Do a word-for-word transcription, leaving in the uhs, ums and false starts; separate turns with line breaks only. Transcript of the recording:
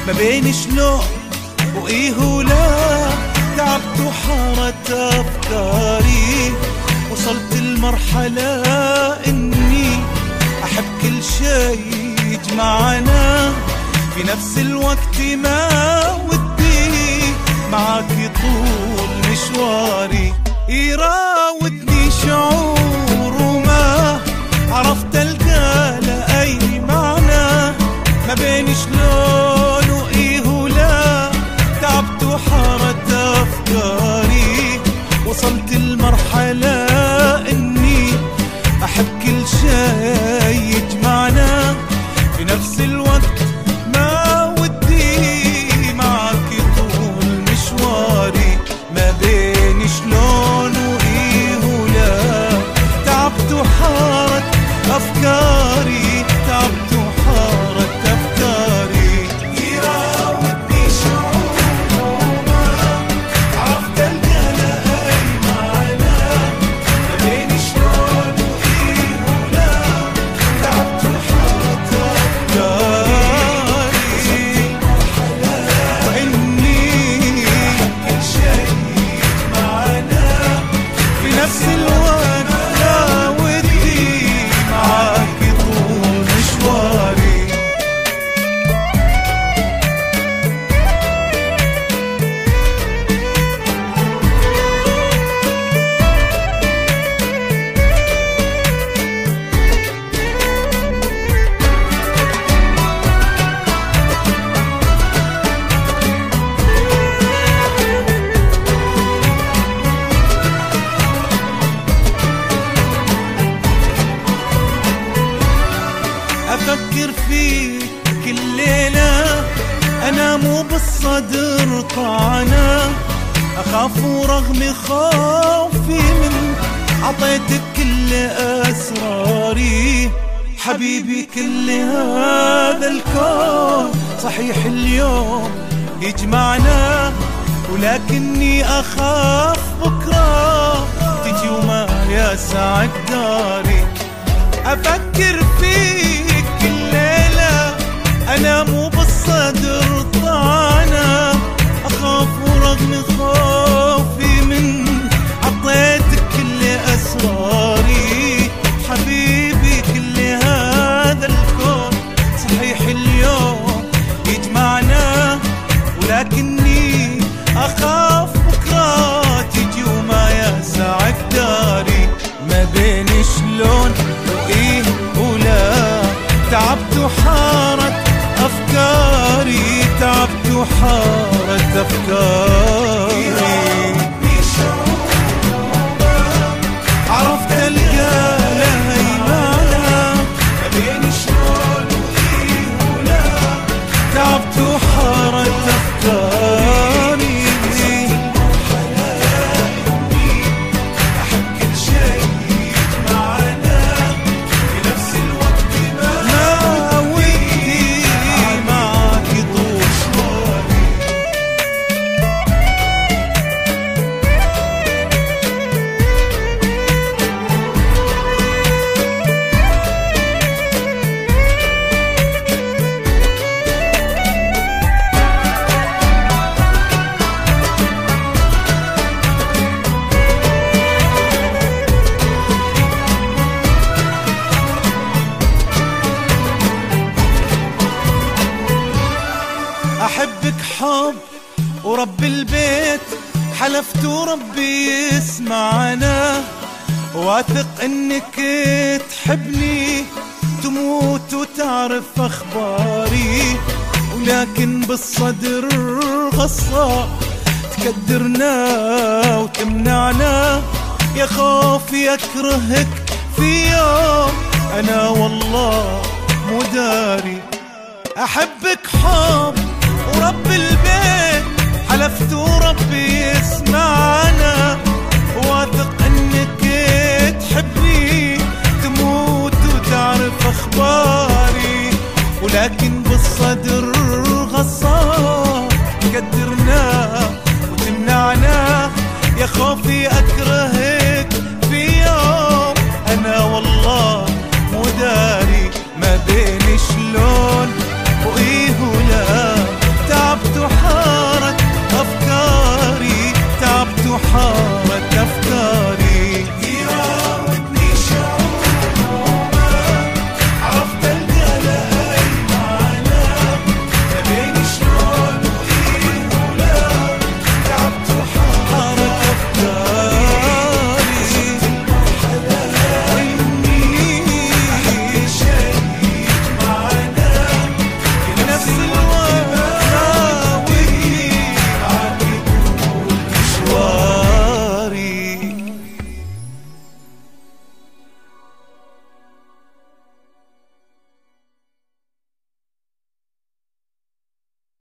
ما بين شلون وإيه ولا. تعبت وحارت أفكاري، وصلت المرحلة إني أحب كل شيء يجمعنا، في نفس الوقت ما ودي معاك طول مشواري. يراودني شعور وما عرفت ألقى له أي معنى، ما بين شلون وإيه ولا. تعبت وحارت أفكاري، وصلت المرحلة إني أحب كل شيء يجمعنا، في نفس الوقت ما ودي معاك طول مشواري. ما بين شلون وإيه ولا. تعبت وحارت أفكاري، تعبت وحارت أفكاري. يراودني شعور وما عرفت ألقى له أي معنى، ما بين شلون وإيه ولا. تعبت وحارت أفكاري، وإني كل شيء يجمعنا، في نفس الوقت لا ودي معاك طول مشواري. أفكر فيك كل ليلة، أنا مو بالصدر طعنة، أخاف ورغم خوفي من عطيتك كل أسراري. حبيبي كل هذا الكون صحيح اليوم يجمعنا، ولكني أخاف بكرة تجي وما يسعك داري. أفكر فيك كل ليلة، أنا مو بالصدر طعنة، أخاف ورغم خوفي من عطيتك كل أسراري. حبيبي كل هذا الكون صحيح اليوم يجمعنا، ولكني أخاف بكرة تجي وما يسعك داري. ما بين شلون وإيه ولا. تعبت وحارت أفكاري، تعبت وحارت أفكاري. عرفت ألقى له أي معنى، ما بين شلون وإيه ولا. تعبت وحارت أفكاري. أحبك حب ورب البيت حلفت وربي يسمعنا، واثق انك تحبني تموت وتعرف اخباري. ولكن بالصدر غصة تكدرنا وتمنعنا، يا خوفي اكرهك في يوم انا والله مو داري. احبك حب ورب البيت حلفت وربي يسمعنا، واثق انك تحبني تموت وتعرف اخباري. ولكن بالصدر غصة تقدرنا وتمنعنا، يا خوفي اكرهك في يوم انا والله مو داري. ما بين شلون